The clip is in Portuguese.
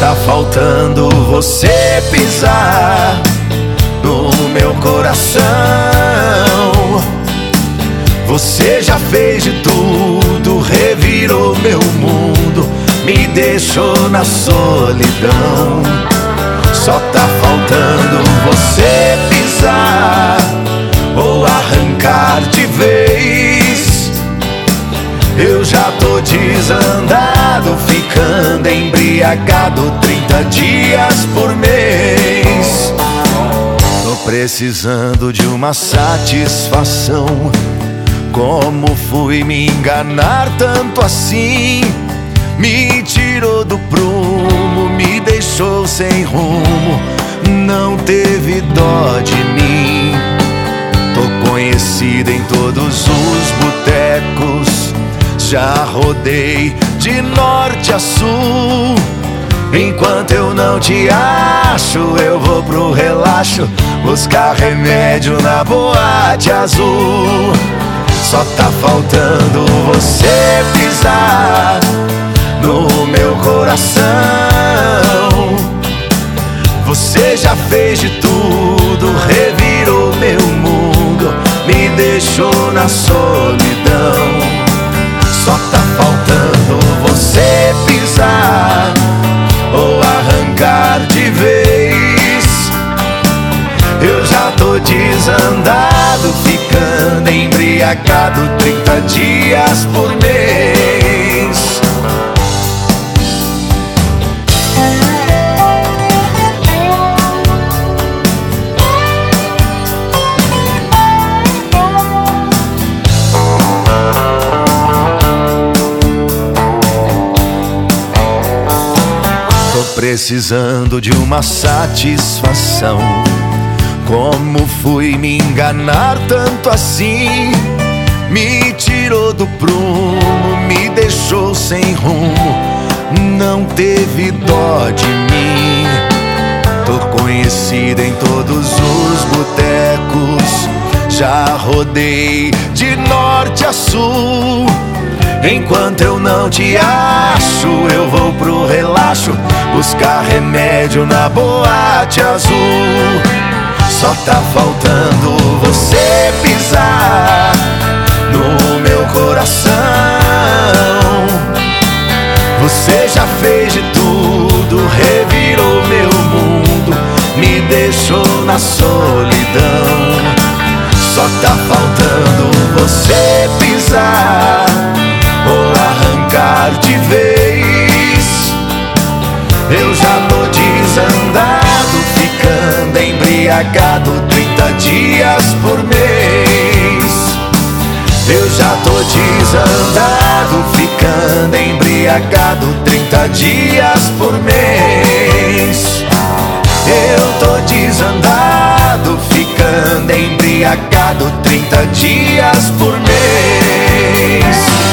tá faltando você pisar no meu coração. Você já fez de tudo, revirou meu mundo, me deixou na solidão. Só tá faltando você pisar ou arrancar de vez. Eu já tô desandado, ficando embriagado 30 dias por mês. Tô precisando de uma satisfação. Como fui me enganar tanto assim? Me tirou do prumo, me deixou sem rumo, não teve dó de mim. Tô conhecido em todos os botecos, já rodei de norte a sul. Enquanto eu não te acho, eu vou pro relaxo, buscar remédio na boate azul. Só tá faltando você pisar no meu coração. Você já fez de tudo, revirou meu mundo, me deixou na solidão. Só tá faltando você pisar ou arrancar de vez. Eu já tô desandado, ficando embriagado 30 dias por mês. Tô precisando de uma satisfação. Como fui me enganar tanto assim? Me tirou do prumo, me deixou sem rumo, não teve dó de mim. Tô conhecido em todos os botecos, já rodei de norte a sul. Enquanto eu não te acho, eu vou pro relaxo, buscar remédio na boate azul. Só tá faltando você pisar no meu coração. Você já fez de tudo, revirou meu mundo, me deixou na solidão. Só tá faltando você pisar ou arrancar de vez. Eu já tô desandado, ficando embriagado 30 dias por mês. Eu já tô desandado, ficando embriagado 30 dias por mês. Eu tô desandado, ficando embriagado 30 dias por mês.